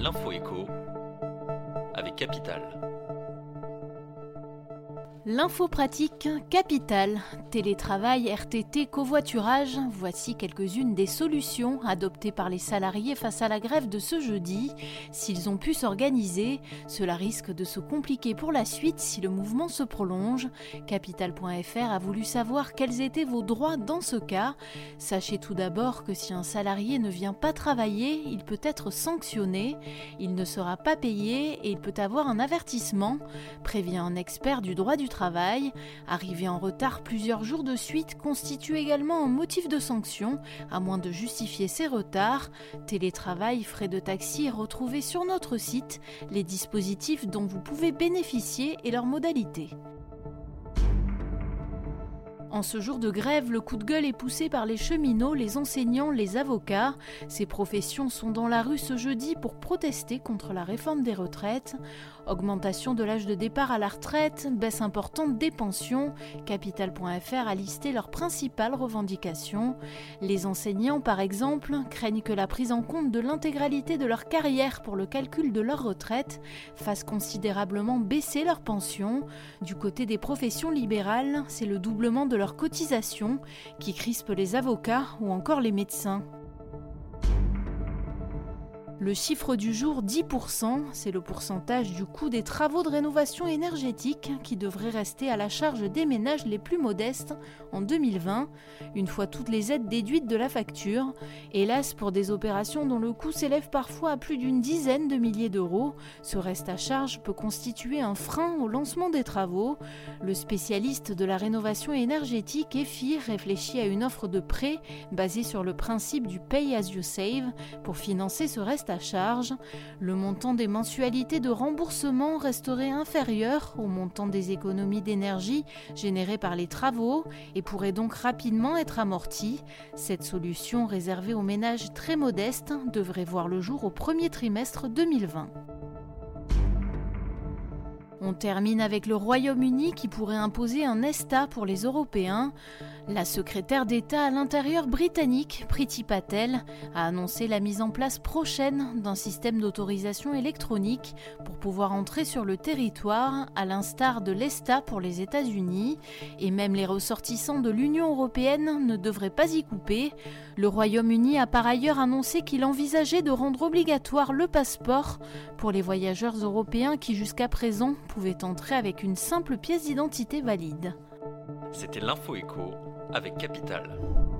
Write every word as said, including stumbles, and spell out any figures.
L'info écho avec Capital. L'info pratique Capital, télétravail, R T T, covoiturage, voici quelques-unes des solutions adoptées par les salariés face à la grève de ce jeudi. S'ils ont pu s'organiser, cela risque de se compliquer pour la suite si le mouvement se prolonge. Capital point F R a voulu savoir quels étaient vos droits dans ce cas. Sachez tout d'abord que si un salarié ne vient pas travailler, il peut être sanctionné, il ne sera pas payé et il peut avoir un avertissement, prévient un expert du droit du travail. Arriver en retard plusieurs jours de suite constitue également un motif de sanction, à moins de justifier ces retards. Télétravail, frais de taxi, retrouvez sur notre site les dispositifs dont vous pouvez bénéficier et leurs modalités. En ce jour de grève, le coup de gueule est poussé par les cheminots, les enseignants, les avocats. Ces professions sont dans la rue ce jeudi pour protester contre la réforme des retraites. Augmentation de l'âge de départ à la retraite, baisse importante des pensions. Capital point F R a listé leurs principales revendications. Les enseignants, par exemple, craignent que la prise en compte de l'intégralité de leur carrière pour le calcul de leur retraite fasse considérablement baisser leur pension. Du côté des professions libérales, c'est le doublement de leurs cotisations qui crispent les avocats ou encore les médecins. Le chiffre du jour, dix pour cent, c'est le pourcentage du coût des travaux de rénovation énergétique qui devrait rester à la charge des ménages les plus modestes en deux mille vingt, une fois toutes les aides déduites de la facture. Hélas, pour des opérations dont le coût s'élève parfois à plus d'une dizaine de milliers d'euros, ce reste à charge peut constituer un frein au lancement des travaux. Le spécialiste de la rénovation énergétique, E F I, réfléchit à une offre de prêt basée sur le principe du Pay as you save pour financer ce reste à charge. Le montant des mensualités de remboursement resterait inférieur au montant des économies d'énergie générées par les travaux et pourrait donc rapidement être amorti. Cette solution réservée aux ménages très modestes devrait voir le jour au premier trimestre deux mille vingt. On termine avec le Royaume-Uni qui pourrait imposer un ESTA pour les Européens. La secrétaire d'État à l'intérieur britannique, Priti Patel, a annoncé la mise en place prochaine d'un système d'autorisation électronique pour pouvoir entrer sur le territoire, à l'instar de l'ESTA pour les États-Unis. Et même les ressortissants de l'Union européenne ne devraient pas y couper. Le Royaume-Uni a par ailleurs annoncé qu'il envisageait de rendre obligatoire le passeport pour les voyageurs européens qui jusqu'à présent pouvaient entrer avec une simple pièce d'identité valide. C'était l'Info écho avec Capital.